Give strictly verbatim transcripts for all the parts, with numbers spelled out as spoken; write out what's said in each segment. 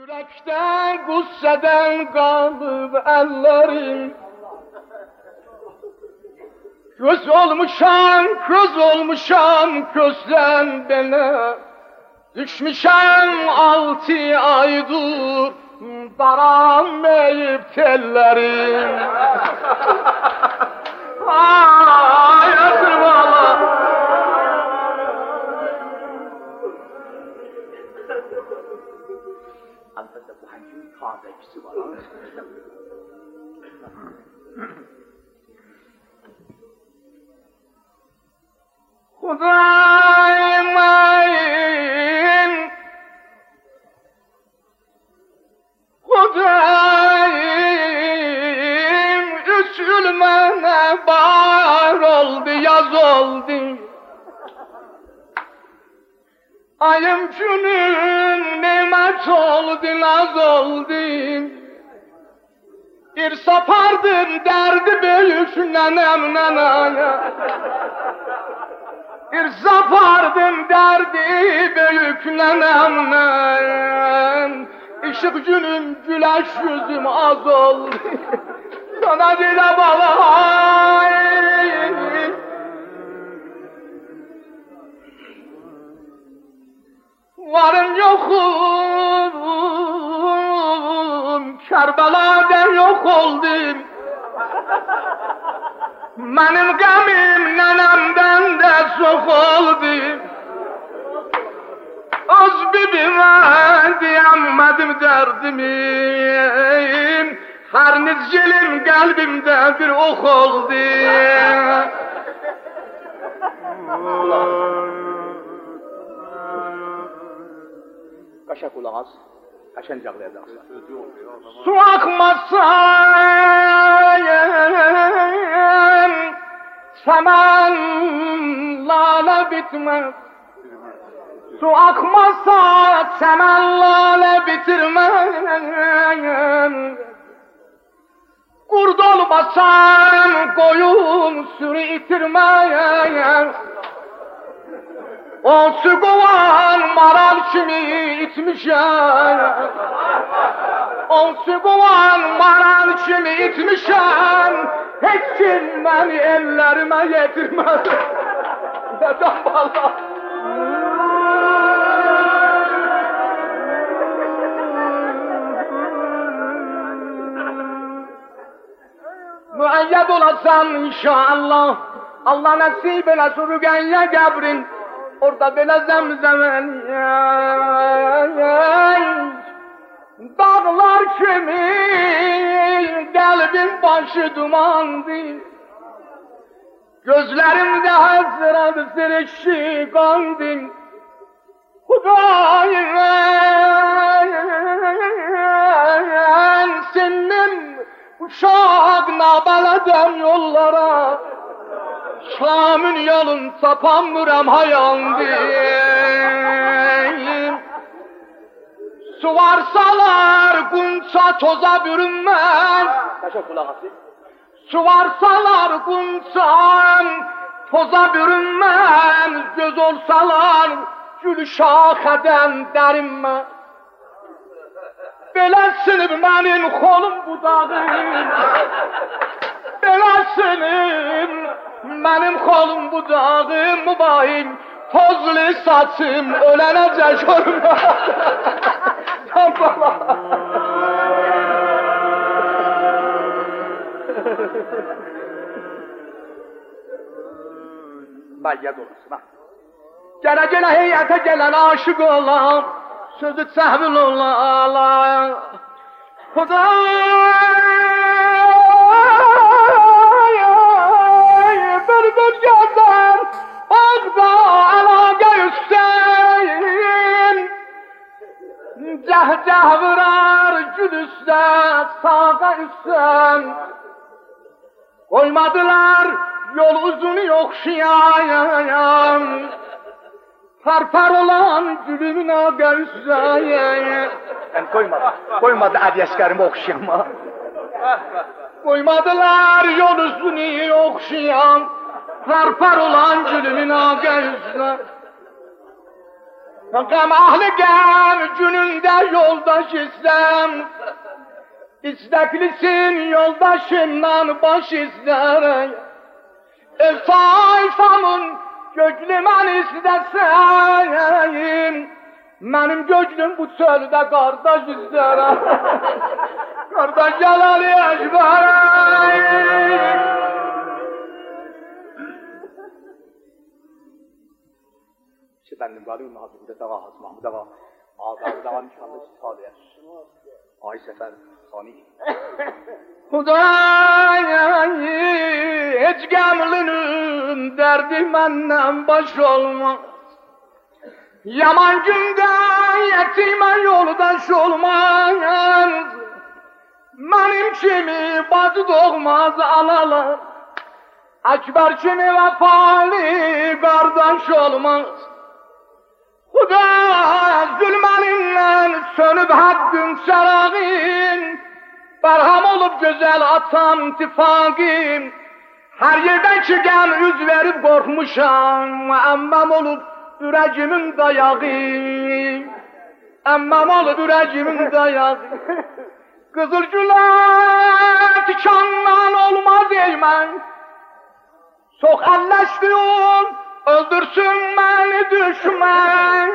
Yürekten, gusseden kalıb ellerim. Göz olmuşam, göz olmuşam, gözden bana. Düşmüşem altı aydır, daranmayıp tellerim. Ay, yatır valla. Elbette bu hakim tazecisi var. Hudayım ayın, Hudayım, üzülmene bahar oldu, yaz oldu. Ayım günüm nimet oldu, naz oldu. Bir sapardım derdi büyük nenem nenaya. Bir sapardım derdi büyük nenem nenem. Işık günüm, güleş yüzüm az oldu. Sana dile balay. Varım yokum, Kerbela'dan yok oldum. Benim gemim nenemden de çok oldu. Öz bibime diyemedim derdimi. Her nizcilim kalbimde bir ok oldu. Kaşa kulak az, kaşan cağlayacaksın. Su akmasayım, semen lale bitmez. Su akmasa semen lale bitirmez. Kurd olmasan koyun sürü itirmez. O su kovan maral kimi itmişem. O su kovan maral kimi itmişem. Hiç kim beni ellerime yedirmez. Neden valla? Müeyyed olasan inşallah. Allah nasip eylesin Rügeyye kabrin. Orada böyle zemzemen dağlar kimi kalbim başı dumandı. Gözlerimde hazıradı sirişi kaldı. Hudayım senin uşağına baladım yollara. Şam'ın yolun sapamıram hayandım. Su varsalar gunça toza bürünmez. Kaşa kulak az. Su varsalar gunçam toza bürünmez. Göz olsalar gül şaheden derinmez. Belesini benim kolum budağım. Belesini benim kolum budağım mübayim. Tozlu saçım ölenecek görme. Bayyad olasın ha. Gene gene heyete gelen aşık olan, sözü sehvil olan. Hudayım bir bir gözler, ağda alâge üsteyim. Ceh ceh vurar gül üstte, sağa üstten. Koymadılar yol uzunu okşayan. Parpar olan gülümün ağa üsteyim. Ben koymadı, koymadı adiyeskarımı okşayama. Koymadılar yol uzunu okşayan. Parpar olan gülümün ağa üsteyim. Qəm ahlı qəm günündə yoldaş isəm, İstəklisin yoldaşımdan baş izlərək, Ev sayfamın göklü mən istəsəyim, Mənim göklüm bu çöldə qardaş izlərək, Qardaş Cəlali Əkbərək. Efendim Galim Hazretleri Dağa Has Mahmud Ağa Ağzı Dağa nişanlı Sadiye Ay Sefer Sani Hudayay hiç gamlının derdi menden baş olmaz. Yaman günde yetime yoldaş olmaz. Benim kimi bazı doğmaz analar. Ekber kimi vefalı kardeş olmaz. Huda zulmeninle sönüp hakkın çırağın, Berham olup güzel atam tifakım, Her yerden ki gel yüz verip korkmuşam, Emmem olup yüreğimin dayağı, Emmem olup yüreğimin dayağı. Kızılcılar tikandan olmaz eymen, Sok elleştiğin, öldürsün beni düşman.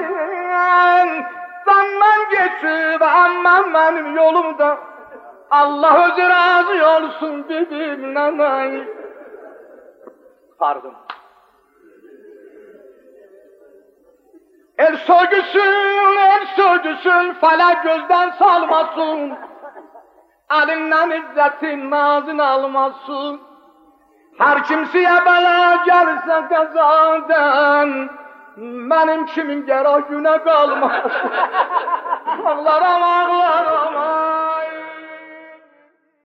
Senden geçip emmem benim yolumda, Allah özü razı olsun dedim nanay. Pardon. El sövgüsün, el sövgüsün, felek gözden salmasın. Elinden izzetin nazın almasın. Her kimseye bela gelirse kazadan, benim kimin gerek güne kalmaz. Ağlarım ağlarım